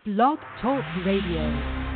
Blog Talk Radio.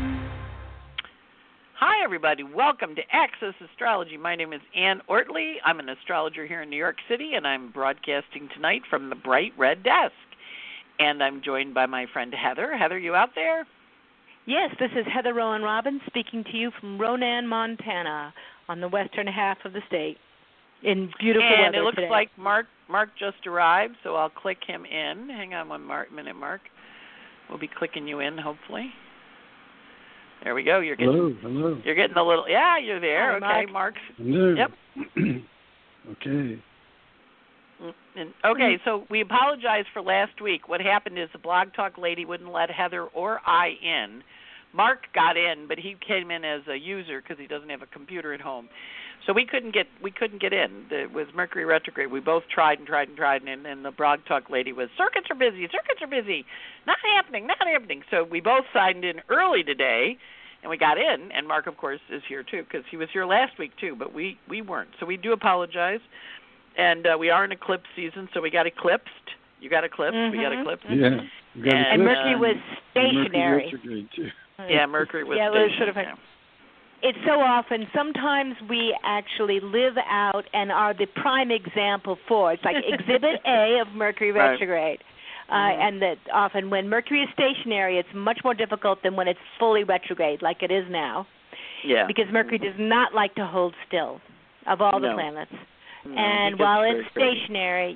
Hi, everybody. Welcome to Access Astrology. My name is Ann Ortley. I'm an astrologer here in New York City, and I'm broadcasting tonight from the Bright Red Desk. And I'm joined by my friend Heather. Heather, you out there? Yes, this is Heather Rowan Robbins speaking to you from Ronan, Montana, on the western half of the state in beautiful weather And it looks today. like Mark just arrived, so I'll click him in. Hang on one minute, Mark. We'll be clicking you in, hopefully. There we go. You're getting, Hello. You're getting a little. Yeah, you're there. Hi, okay, Mark. Hello. Yep. Okay. Okay, so we apologize for last week. What happened is the Blog Talk lady wouldn't let Heather or I in. Mark got in, but he came in as a user because he doesn't have a computer at home. So we couldn't get in. It was Mercury retrograde. We both tried, and the Blog Talk lady was, circuits are busy, not happening. So we both signed in early today, and we got in, and Mark, of course, is here too because he was here last week too, but we weren't. So we do apologize, and we are in eclipse season, so we got eclipsed. You got eclipsed. Mm-hmm. We got eclipsed. Yeah. And Mercury was stationary. Mercury retrograde too. Yeah, Mercury was stationary. It's so often, sometimes we actually live out and are the prime example for it. It's like Exhibit A of Mercury retrograde. And that often when Mercury is stationary, it's much more difficult than when it's fully retrograde, like it is now. Yeah. Because Mercury does not like to hold still of all the planets. No, and while it's stationary,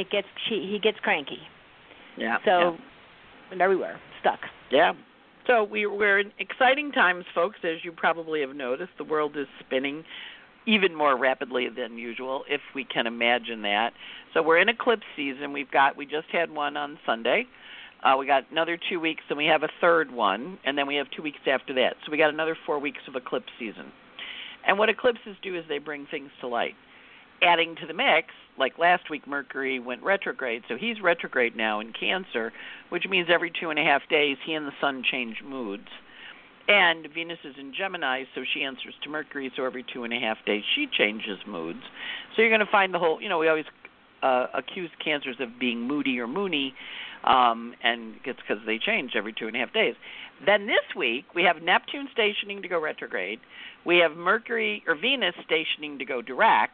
he gets cranky. Yeah. So, and everywhere, stuck. Yeah. So we're in exciting times, folks, as you probably have noticed. The world is spinning even more rapidly than usual, if we can imagine that. So we're in eclipse season. We just had one on Sunday. We got another 2 weeks, and we have a third one, and then we have 2 weeks after that. So we got another 4 weeks of eclipse season. And what eclipses do is they bring things to light. Adding to the mix, like last week Mercury went retrograde, so he's retrograde now in Cancer, which means every 2.5 days he and the Sun change moods. And Venus is in Gemini, so she answers to Mercury, so every 2.5 days she changes moods. So you're going to find the whole, we always accuse Cancers of being moody or moony, and it's because they change every 2.5 days. Then this week we have Neptune stationing to go retrograde. We have Venus stationing to go direct.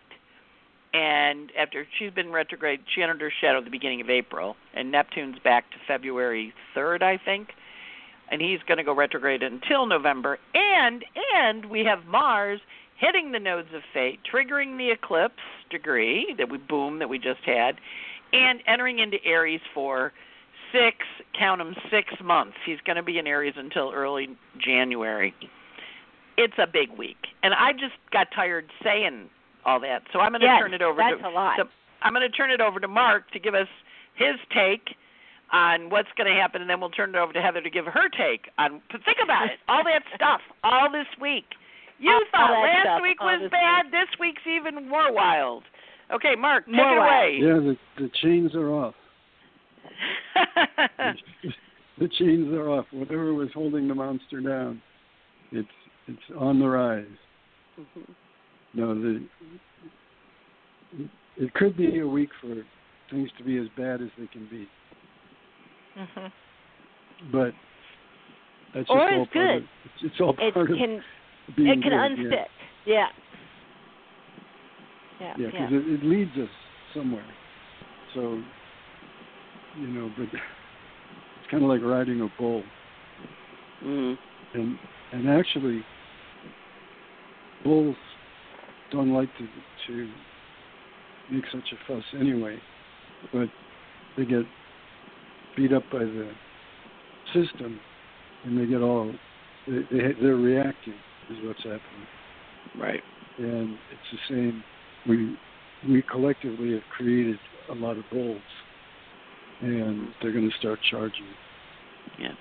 And after she's been retrograde, she entered her shadow at the beginning of April, and Neptune's back to February 3rd, I think, and he's going to go retrograde until November. And we have Mars hitting the nodes of fate, triggering the eclipse degree that we just had, and entering into Aries for 6 months. He's going to be in Aries until early January. It's a big week, and I just got tired saying all that. So I'm going to turn it over I'm going to turn it over to Mark to give us his take on what's going to happen, and then we'll turn it over to Heather to give her take on. Think about it, all that stuff, all this week. You thought last week was bad. This week's even more wild. Okay, Mark, take it away. Yeah, the chains are off. The chains are off. Whatever was holding the monster down, it's on the rise. Mm-hmm. No, it could be a week for things to be as bad as they can be. Mm-hmm. But that's just all part good. of it's all part of being It can good, unstick. Yeah. Yeah, because it leads us somewhere. So, but it's kind of like riding a bull. Mm. And actually, bulls don't like to make such a fuss anyway, but they get beat up by the system, and they get they're reacting is what's happening. Right. And it's the same. We collectively have created a lot of bulls, and they're going to start charging. Yeah.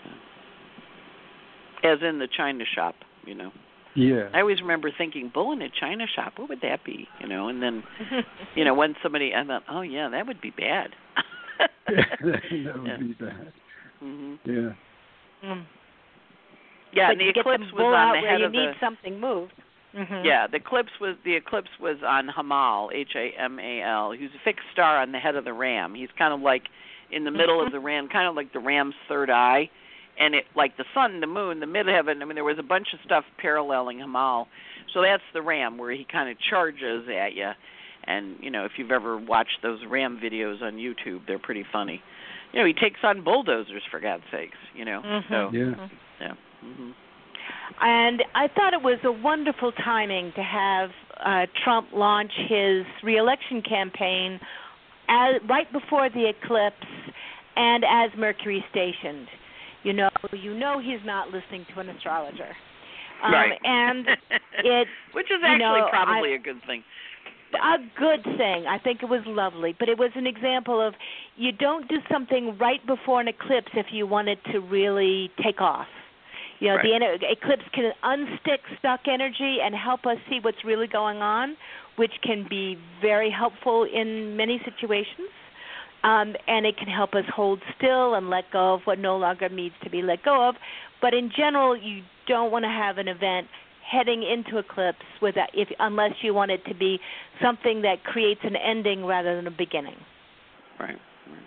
As in the China shop, Yeah. I always remember thinking, bull in a China shop, what would that be? And then, when somebody, I thought, oh, yeah, that would be bad. That would be bad. Mm-hmm. Yeah. Mm. Yeah, and the eclipse was on the head of the... You need something moved. Mm-hmm. Yeah, the eclipse was on Hamal, Hamal. He's a fixed star on the head of the ram. He's kind of like in the middle of the ram, kind of like the ram's third eye. and it like the sun, the moon, the midheaven. I mean, there was a bunch of stuff paralleling Hamal. So that's the ram where he kind of charges at you. And if you've ever watched those ram videos on YouTube, they're pretty funny. He takes on bulldozers, for God's sakes. Mm-hmm. So yeah. Mm-hmm. And I thought it was a wonderful timing to have Trump launch his re-election campaign right before the eclipse and as Mercury stationed. You know he's not listening to an astrologer. Right. And which is actually probably a good thing. A good thing. I think it was lovely. But it was an example of you don't do something right before an eclipse if you want it to really take off. Right. The eclipse can unstick stuck energy and help us see what's really going on, which can be very helpful in many situations. And it can help us hold still and let go of what no longer needs to be let go of. But in general, you don't want to have an event heading into eclipse unless you want it to be something that creates an ending rather than a beginning. Right.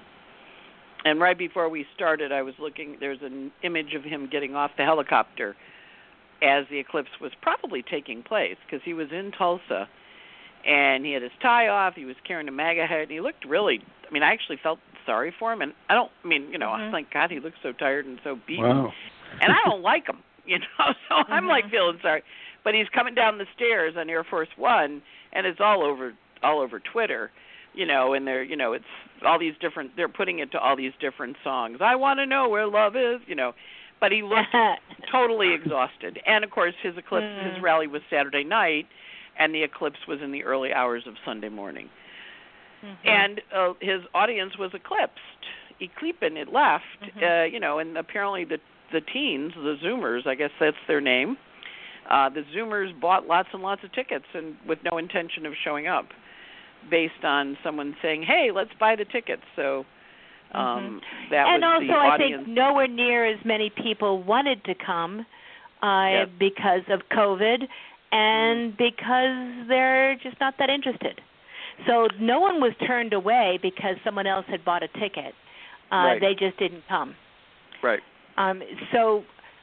And right before we started, I was looking, there's an image of him getting off the helicopter as the eclipse was probably taking place, because he was in Tulsa, and he had his tie off, he was carrying a MAGA hat, and he looked really, I actually felt sorry for him, and I was like, God, he looks so tired and so beaten. Wow. And I don't like him, so I'm like feeling sorry. But he's coming down the stairs on Air Force One, and it's all over Twitter, and they're, it's all these different, they're putting it to all these different songs. I want to know where love is, but he looked totally exhausted. And of course, his eclipse, his rally was Saturday night, and the eclipse was in the early hours of Sunday morning. And his audience was eclipsed. It left, and apparently the teens, the Zoomers, I guess that's their name, the Zoomers bought lots and lots of tickets and with no intention of showing up, based on someone saying, hey, let's buy the tickets. So that and was also, the audience. I think nowhere near as many people wanted to come because of COVID and because they're just not that interested. So no one was turned away because someone else had bought a ticket. Right. They just didn't come. Right. So,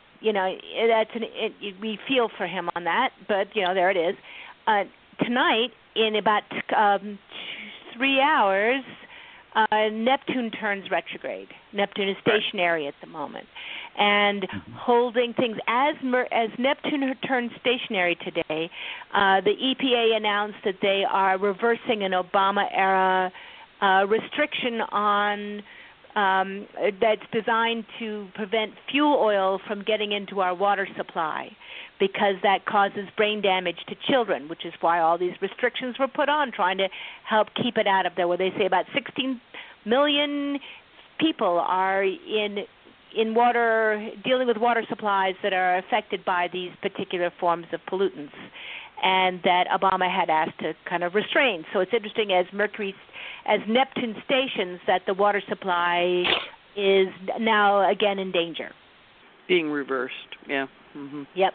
we feel for him on that, but, there it is. Tonight, in about 3 hours, Neptune turns retrograde. Neptune is stationary at the moment. And holding things, as Neptune turns stationary today, the EPA announced that they are reversing an Obama-era restriction on that's designed to prevent fuel oil from getting into our water supply, because that causes brain damage to children, which is why all these restrictions were put on, trying to help keep it out of there, where they say about 16 million people are in water, dealing with water supplies that are affected by these particular forms of pollutants, and that Obama had asked to kind of restrain. So it's interesting, as Neptune stations, that the water supply is now again in danger. Being reversed, yeah. Yep.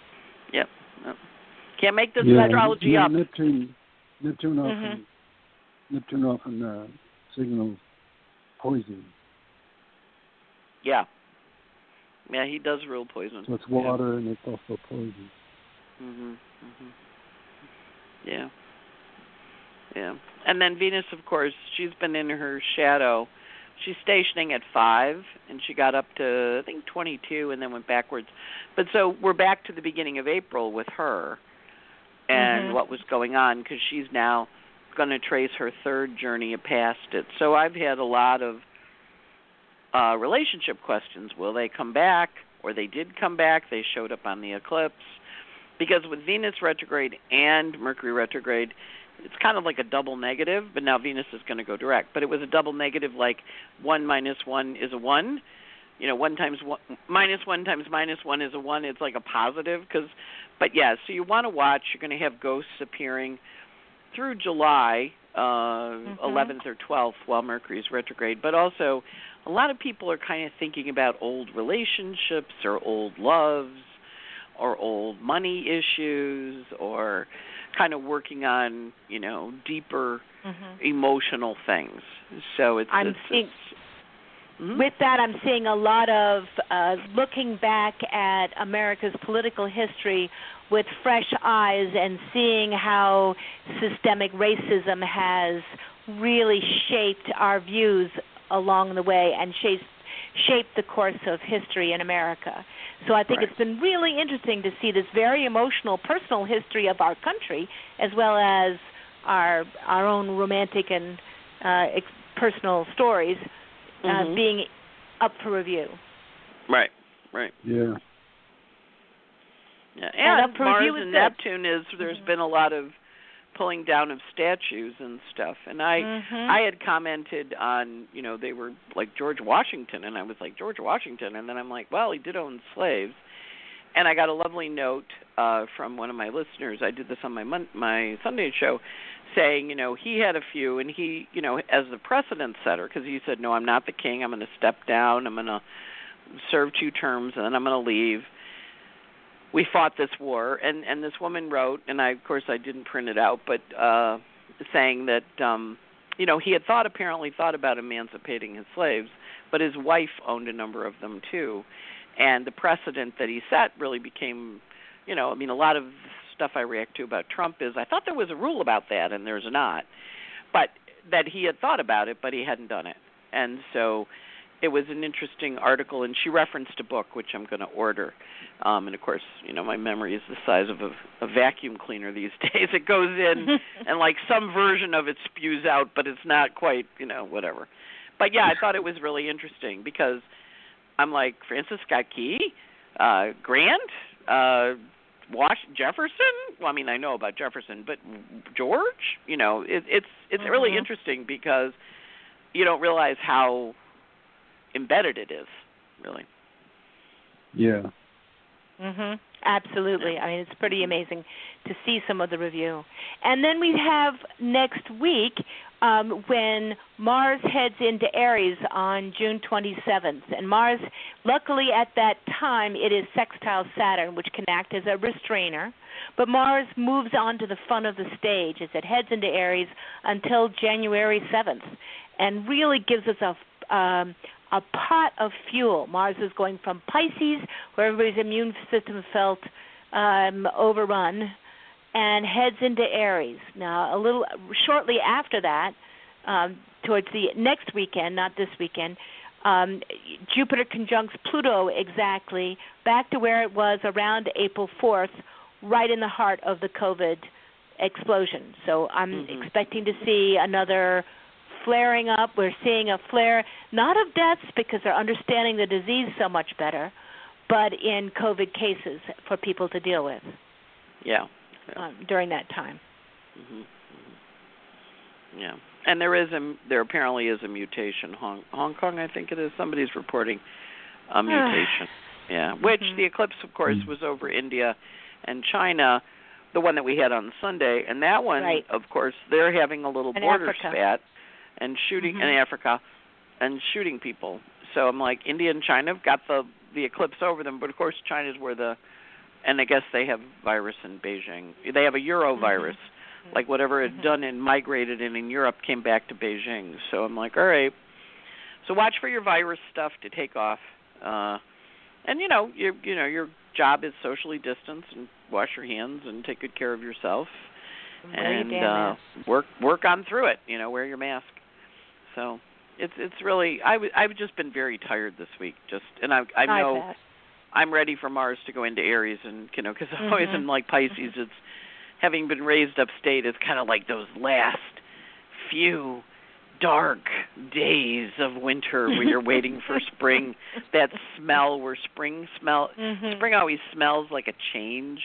Can't make this astrology up. Neptune often signals poison. Yeah, he does rule poison. So it's water and it's also poison. Yeah. And then Venus, of course, she's been in her shadow. She's stationing at 5, and she got up to, I think, 22 and then went backwards. But so we're back to the beginning of April with her and what was going on, because she's now going to trace her third journey past it. So I've had a lot of relationship questions. Will they come back? Or they did come back. They showed up on the eclipse. Because with Venus retrograde and Mercury retrograde, it's kind of like a double negative, but now Venus is going to go direct. But it was a double negative, like 1 minus 1 is a 1. 1 times 1, minus 1 times minus 1 is a 1. It's like a positive. But so you want to watch. You're going to have ghosts appearing through July 11th or 12th while Mercury is retrograde. But also, a lot of people are kind of thinking about old relationships or old loves or old money issues, or kind of working on, deeper emotional things. So it's With that, I'm seeing a lot of looking back at America's political history with fresh eyes and seeing how systemic racism has really shaped our views along the way and shaped the course of history in America. So I think it's been really interesting to see this very emotional, personal history of our country, as well as our own romantic and personal stories being up for review. Right. Yeah. Yeah, and Mars and good. Neptune there's been a lot of pulling down of statues and stuff. And I had commented on, they were like George Washington, and I was like, George Washington, and then I'm like, well, he did own slaves. And I got a lovely note from one of my listeners. I did this on my Sunday show, saying, he had a few, and he, as the precedent setter, because he said, no, I'm not the king. I'm going to step down. I'm going to serve 2 terms, and then I'm going to leave. We fought this war, and this woman wrote, and of course I didn't print it out, but saying that, he had apparently thought about emancipating his slaves, but his wife owned a number of them too. And the precedent that he set really became, a lot of stuff I react to about Trump is, I thought there was a rule about that, and there's not. But that he had thought about it, but he hadn't done it. And so it was an interesting article, and she referenced a book, which I'm going to order. And, of course, my memory is the size of a vacuum cleaner these days. It goes in, and, like, some version of it spews out, but it's not quite, whatever. But, yeah, I thought it was really interesting because I'm like, Francis Scott Key, Grant, Jefferson. Well, I mean, I know about Jefferson, but George. It's really interesting because you don't realize how embedded it is, really. Yeah. Absolutely. I mean, it's pretty amazing to see some of the review. And then we have next week when Mars heads into Aries on June 27th. And Mars, luckily at that time, it is sextile Saturn, which can act as a restrainer. But Mars moves on to the fun of the stage as it heads into Aries until January 7th and really gives us a pot of fuel. Mars is going from Pisces, where everybody's immune system felt overrun, and heads into Aries. Now, a little shortly after that, towards the next weekend, not this weekend, Jupiter conjuncts Pluto exactly back to where it was around April 4th, right in the heart of the COVID explosion. So I'm expecting to see another flaring up. We're seeing a flare, not of deaths because they're understanding the disease so much better, but in COVID cases for people to deal with. Yeah. During that time. Yeah, and there apparently is a mutation. Hong Kong, I think it is. Somebody's reporting a mutation. Yeah, which the eclipse, of course, was over India and China, the one that we had on Sunday, and that one, of course, they're having a little border spat and shooting in Africa and shooting people. So I'm like, India and China have got the eclipse over them, but of course China's where and I guess they have virus in Beijing. They have a Eurovirus, like whatever had done and migrated in Europe came back to Beijing. So I'm like, all right. So watch for your virus stuff to take off, and your job is socially distanced and wash your hands and take good care of yourself, and work on through it. Wear your mask. So it's really I've just been very tired this week. I know I'm ready for Mars to go into Aries, and because I'm always in like Pisces. It's having been raised upstate. It's kind of like those last few dark days of winter where you're waiting for spring. That smell where spring always smells like a change.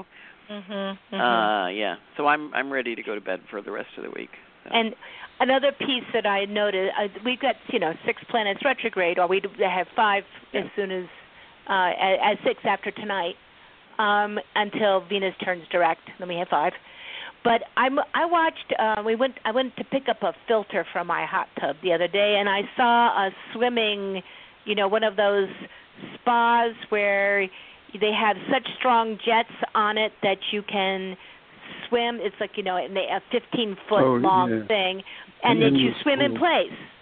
Yeah. So I'm ready to go to bed for the rest of the week. So. And another piece that I noted, we've got 6 planets retrograde, or we have 5 as soon as at 6 after tonight, until Venus turns direct. Then we have 5. But I watched. I went to pick up a filter from my hot tub the other day, and I saw a swimming, one of those spas where they have such strong jets on it that you can swim. It's like a 15-foot long thing, and then you swim in place.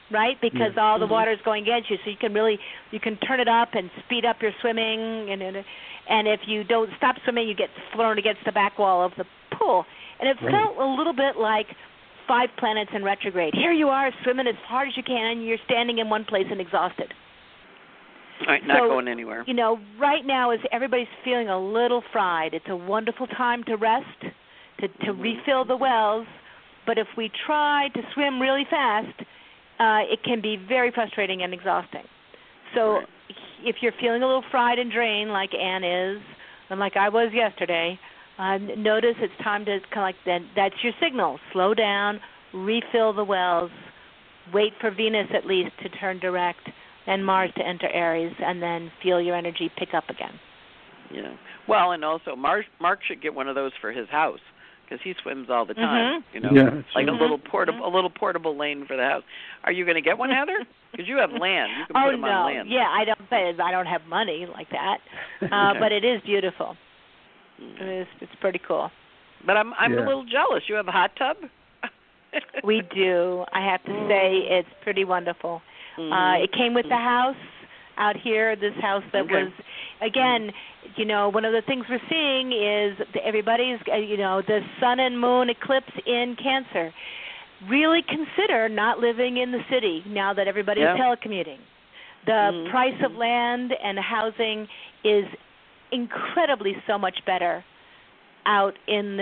right? Because Yeah. all the water is going against you, so you can turn it up and speed up your swimming, and if you don't stop swimming, you get thrown against the back wall of the pool. And it Right. felt a little bit like 5 planets in retrograde. Here you are swimming as hard as you can, and you're standing in one place and exhausted. Right, not going anywhere. Right now, as everybody's feeling a little fried, it's a wonderful time to rest, to refill the wells. But if we try to swim really fast, it can be very frustrating and exhausting. So if you're feeling a little fried and drained, like Ann is, and like I was yesterday, notice it's time to kind of like that's your signal. Slow down, refill the wells, wait for Venus at least to turn direct, and Mars to enter Aries, and then feel your energy pick up again. Yeah. Well, and also Mark should get one of those for his house because he swims all the time. Yeah, like a little portable lane for the house. Are you going to get one, Heather? Because you have land. You can put them on land. Yeah, I don't have money like that, but it is beautiful. It's pretty cool. But I'm a little jealous. You have a hot tub? We do. I have to say it's pretty wonderful. It came with the house out here, this house that was, again, one of the things we're seeing is everybody's, the sun and moon eclipse in Cancer. Really consider not living in the city now that everybody's telecommuting. The price of land and housing is incredibly so much better out in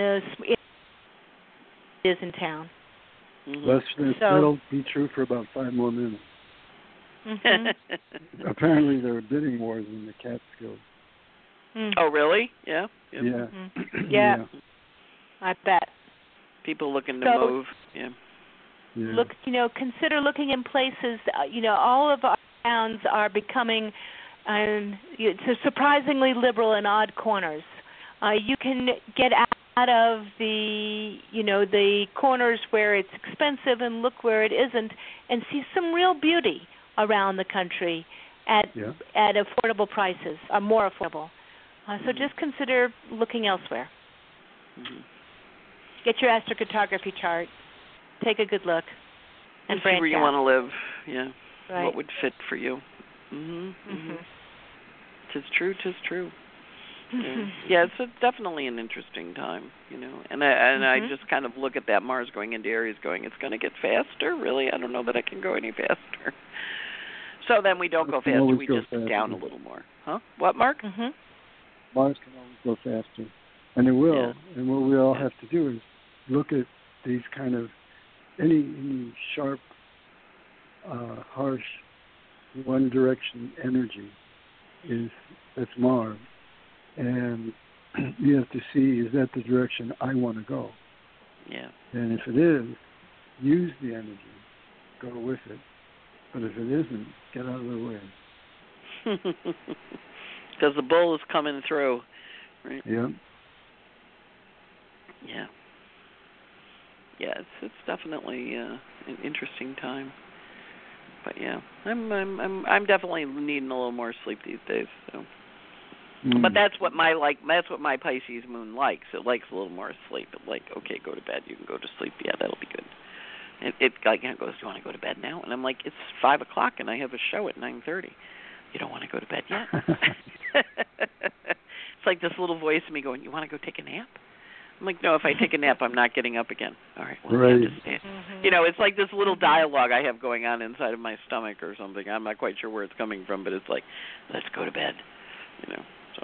is in town. That'll be true for about 5 more minutes. Apparently there are bidding wars in the Catskills. Oh, really? Yeah. Yeah. Yeah. I bet. People looking to move. Yeah. Look, consider looking in places. All of our towns are becoming surprisingly liberal in odd corners. You can get out of the corners where it's expensive and look where it isn't, and see some real beauty around the country at affordable prices, more affordable. So just consider looking elsewhere. Get your astrocartography chart. Take a good look. And see where you want to live. Yeah. Right. What would fit for you. Tis true. Yeah, it's definitely an interesting time, And I just kind of look at that Mars going into Aries going, it's going to get faster? Really? I don't know that I can go any faster. So then we don't go faster, we just go down a little more. Huh? What, Mark? Mars can always go faster. And it will. Yeah. And what we all have to do is look at these kind of, any sharp, harsh, one direction energy that's Mars. And you have to see, is that the direction I want to go? Yeah. And if it is, use the energy, go with it. But if it isn't, get out of the way. Because the bull is coming through, right? Yeah. Yeah. Yeah, it's definitely an interesting time. But yeah, I'm definitely needing a little more sleep these days. So. But that's what my Pisces moon likes. It likes a little more sleep. It's like, okay, go to bed. You can go to sleep. Yeah, that'll be good. It goes, do you want to go to bed now? And I'm like, it's 5:00 and I have a show at 9:30. You don't want to go to bed yet? It's like this little voice in me going, you want to go take a nap? I'm like, no, if I take a nap, I'm not getting up again. All right, well, right. Just stand. It's like this little dialogue I have going on inside of my stomach or something. I'm not quite sure where it's coming from, but it's like, let's go to bed. So,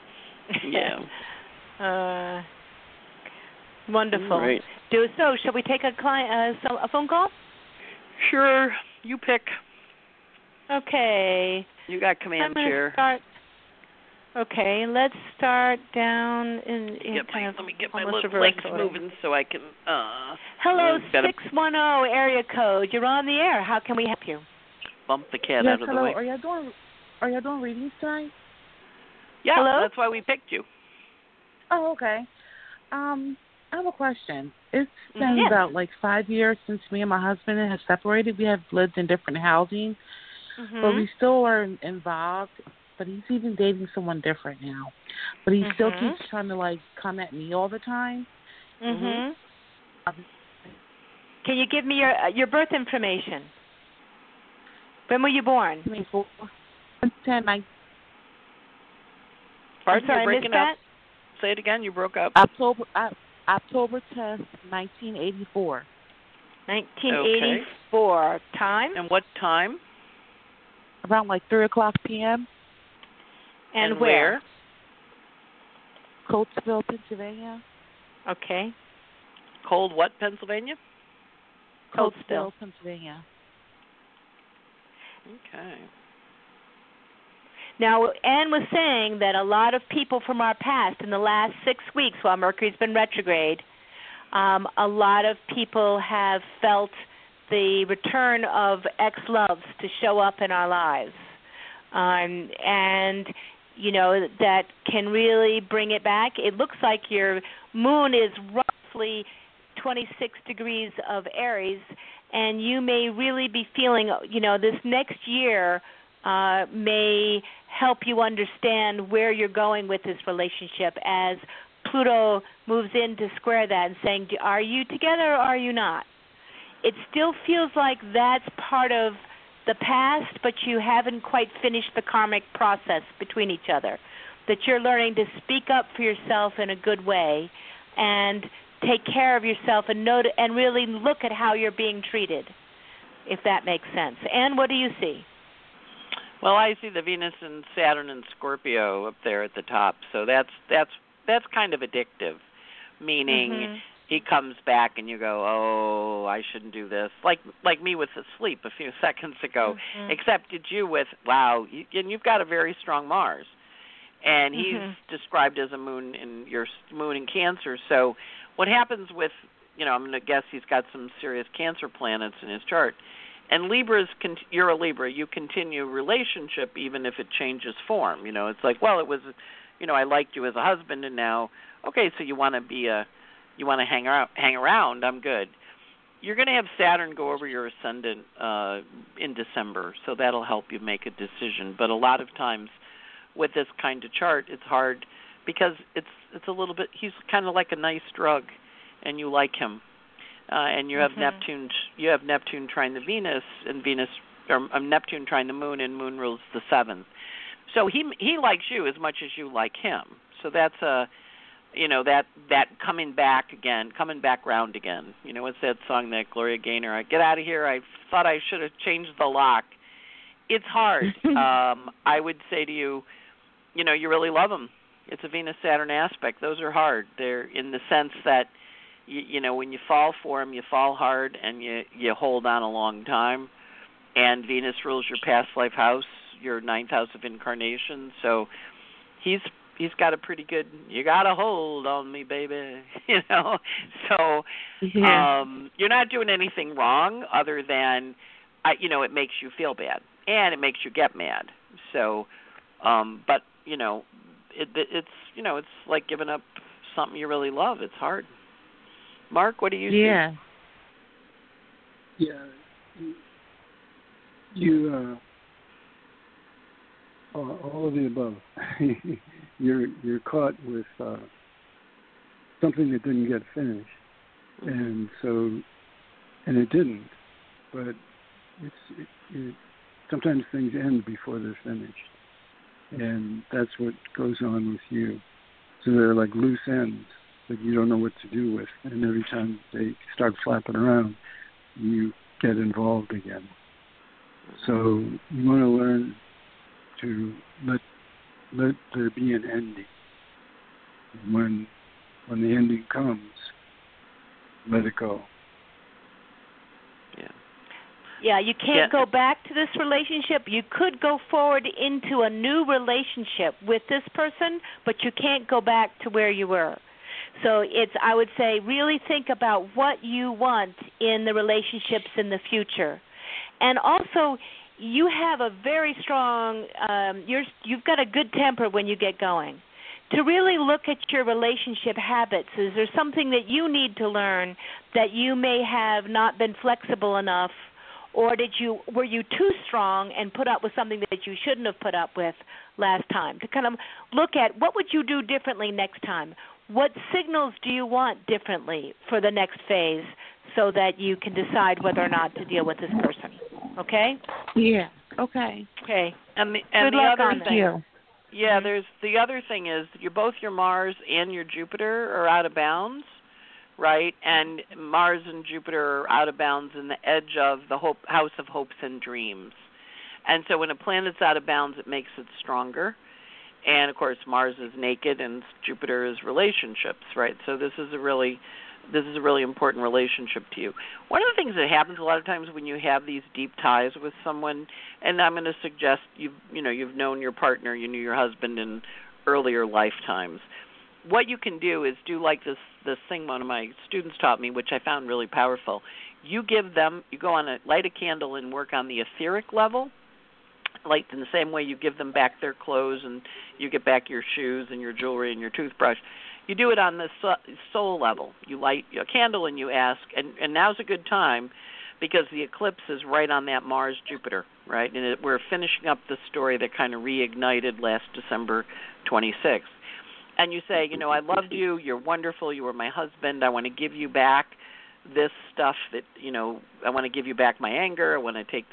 yeah. Wonderful. Right. So, shall we take a phone call? Sure. You pick. Okay. You got command chair. Okay, let's start down in let me get my little legs moving so I can. Hello, 610 area code. You're on the air. How can we help you? Bump the cat out of the way. Are y'all doing readings tonight? Yeah, hello? That's why we picked you. Oh, okay. I have a question. It's been about 5 years since me and my husband have separated. We have lived in different housing, but we still are involved. But he's even dating someone different now. But he still keeps trying to come at me all the time. Can you give me your birth information? When were you born? 24. 10, Pardon, sorry, you're breaking I missed up. Say it again. You broke up. October 10th, 1984. 1984. Okay. Time? And what time? Around like 3:00 p.m. And where? Coatesville, Pennsylvania. Okay. Cold what, Pennsylvania? Coatesville, Pennsylvania. Okay. Now, Anne was saying that a lot of people from our past in the last 6 weeks while Mercury's been retrograde, a lot of people have felt the return of ex-loves to show up in our lives. And, you know, that can really bring it back. It looks like your moon is roughly 26 degrees of Aries, and you may really be feeling, you know, this next year may help you understand where you're going with this relationship as Pluto moves in to square that and saying, are you together or are you not? It still feels like that's part of the past, but you haven't quite finished the karmic process between each other, that you're learning to speak up for yourself in a good way and take care of yourself and really look at how you're being treated, if that makes sense. Anne, what do you see? Well, I see the Venus and Saturn and Scorpio up there at the top, so that's kind of addictive, meaning he comes back and you go, oh, I shouldn't do this, like me with the sleep a few seconds ago, except did you with, wow, and you've got a very strong Mars, and he's described as a moon in your moon in Cancer, so what happens with, you know, I'm going to guess he's got some serious Cancer planets in his chart. And Libras, you're a Libra. You continue relationship even if it changes form. You know, it's like, well, it was, you know, I liked you as a husband, and now, okay, so you want to hang around. I'm good. You're going to have Saturn go over your ascendant in December, so that'll help you make a decision. But a lot of times with this kind of chart, it's hard because it's a little bit. He's kind of like a nice drug, and you like him. And you have Neptune. You have Neptune trine the Venus, and Neptune trine the Moon, and Moon rules the 7th. So he likes you as much as you like him. So that's that coming back round again. You know, what's that song that Gloria Gaynor? I get out of here. I thought I should have changed the lock. It's hard. I would say to you, you know, you really love him. It's a Venus Saturn aspect. Those are hard. They're in the sense that. You know, when you fall for him, you fall hard, and you hold on a long time. And Venus rules your past life house, your 9th house of incarnation. So he's got a pretty good. You got a hold on me, baby. You know, so you're not doing anything wrong other than, you know, it makes you feel bad and it makes you get mad. So, but you know, it's you know, it's like giving up something you really love. It's hard. Mark, what do you see? Yeah, you all of the above. You're caught with something that didn't get finished, and it didn't. But sometimes things end before they're finished, and that's what goes on with you. So they're like loose ends that you don't know what to do with, and every time they start flapping around, you get involved again. So you want to learn to let there be an ending. When the ending comes, let it go. Yeah, you can't go back to this relationship. You could go forward into a new relationship with this person, but you can't go back to where you were. So I would say, really think about what you want in the relationships in the future. And also, you have a very strong, you've got a good temper when you get going. To really look at your relationship habits, is there something that you need to learn that you may have not been flexible enough, or were you too strong and put up with something that you shouldn't have put up with last time? To kind of look at what would you do differently next time? What signals do you want differently for the next phase so that you can decide whether or not to deal with this person? Okay? Yeah. Okay. Okay. And Good the luck other on thing, you. yeah, there's the other thing is both your Mars and your Jupiter are out of bounds, right? And Mars and Jupiter are out of bounds in the edge of the house of hopes and dreams. And so when a planet's out of bounds, it makes it stronger. And of course, Mars is naked and Jupiter is relationships, right? So this is a really important relationship to you. One of the things that happens a lot of times when you have these deep ties with someone, and I'm going to suggest you've known your partner, you knew your husband in earlier lifetimes. What you can do is do like this thing one of my students taught me, which I found really powerful. You go on light a candle and work on the etheric level, like in the same way you give them back their clothes and you get back your shoes and your jewelry and your toothbrush. You do it on the soul level. You light a candle and you ask, and now's a good time because the eclipse is right on that Mars-Jupiter, right? And we're finishing up the story that kind of reignited last December 26th. And you say, I loved you, you're wonderful, you were my husband, I want to give you back this stuff that, I want to give you back my anger, I want to take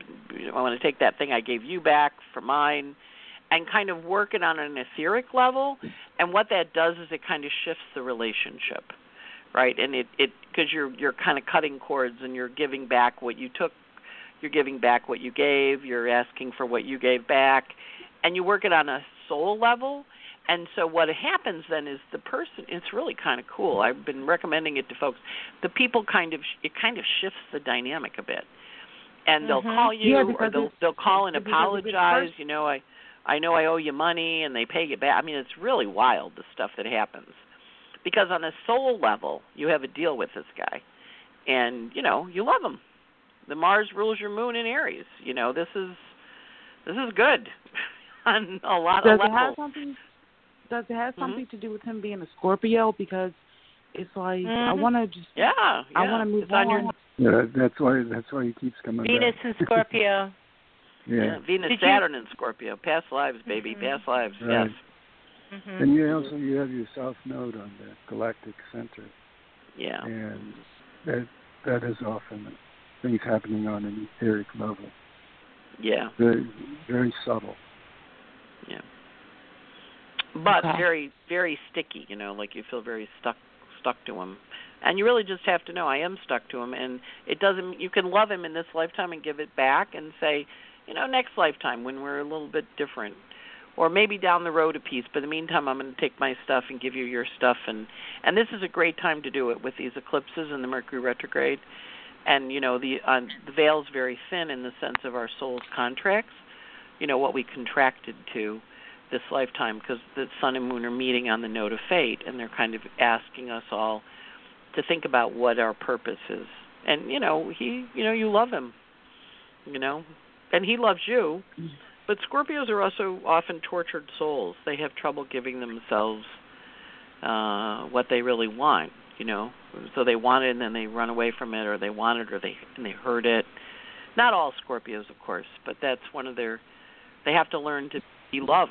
that thing I gave you back for mine, and kind of work it on an etheric level. And what that does is it kind of shifts the relationship, right? And it because you're kind of cutting cords and you're giving back what you took, you're giving back what you gave, you're asking for what you gave back, and you work it on a soul level. And so what happens then is the person, it's really kind of cool. I've been recommending it to folks. The people it kind of shifts the dynamic a bit. And they'll call you or they'll call and apologize. I know I owe you money, and they pay you back. I mean, it's really wild, the stuff that happens. Because on a soul level, you have a deal with this guy. And, you love him. The Mars rules your moon in Aries. This is good on a lot of levels. Does it have something to do with him being a Scorpio? Because it's like, I want to just... I want to move on. Yeah, that's why he keeps coming Venus back. and Scorpio. Yeah. Venus, Saturn, and Scorpio. Past lives, baby. Past lives, right. Yes. Mm-hmm. And you have your South Node on the galactic center. Yeah. And that is often things happening on an etheric level. Yeah. Very, very subtle. Yeah. But very, very sticky, like you feel very stuck to him. And you really just have to know, I am stuck to him. And you can love him in this lifetime and give it back and say, next lifetime when we're a little bit different. Or maybe down the road a piece. But in the meantime, I'm going to take my stuff and give you your stuff. And this is a great time to do it with these eclipses and the Mercury retrograde. And, the veil's very thin in the sense of our soul's contracts, what we contracted to this lifetime, because the sun and moon are meeting on the node of fate, and they're kind of asking us all to think about what our purpose is. And, you love him, and he loves you. But Scorpios are also often tortured souls. They have trouble giving themselves what they really want, So they want it and then they run away from it, or they want it and they hurt it. Not all Scorpios, of course, but that's one of they have to learn to be loved,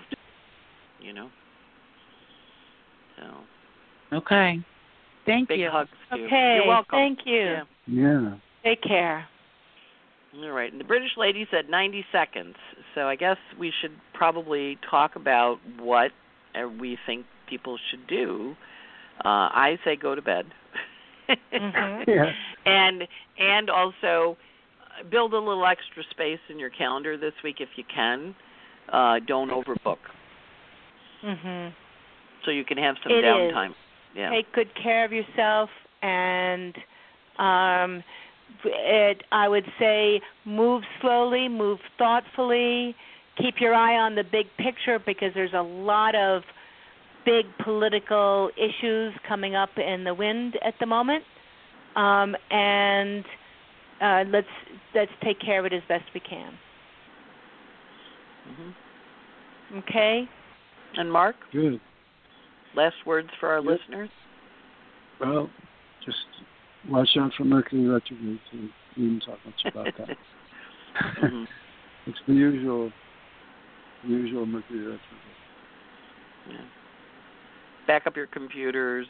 So. Okay. Thank Big you. hugs to you. Okay. You're welcome. Thank you. Yeah. Take care. All right. And the British lady said 90 seconds. So I guess we should probably talk about what we think people should do. I say go to bed. Mm-hmm. Yeah. And also build a little extra space in your calendar this week if you can. Don't overbook. Mm-hmm. So you can have some downtime. Yeah. Take good care of yourself, and I would say move slowly, move thoughtfully, keep your eye on the big picture, because there's a lot of big political issues coming up in the wind at the moment, and let's take care of it as best we can. Mm-hmm. Okay. And Mark? Good. Last words for our listeners? Well, just watch out for Mercury retrograde. We didn't talk much about that. Mm-hmm. It's the usual Mercury retrograde. Yeah. Back up your computers.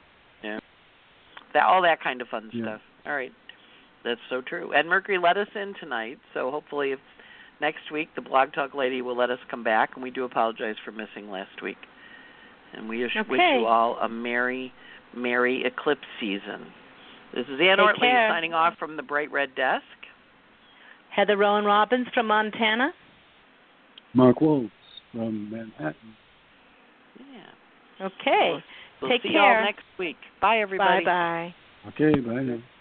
All that kind of fun stuff. All right. That's so true. And Mercury let us in tonight, so hopefully if next week the Blog Talk lady will let us come back, and we do apologize for missing last week. And we wish you all a merry, merry eclipse season. This is Ann Ortley signing off from the Bright Red Desk. Heather Rowan Robbins from Montana. Mark Woltz from Manhattan. Yeah. Okay. We'll Take see care. y'all next week. Bye, everybody. Bye-bye. Okay, bye now.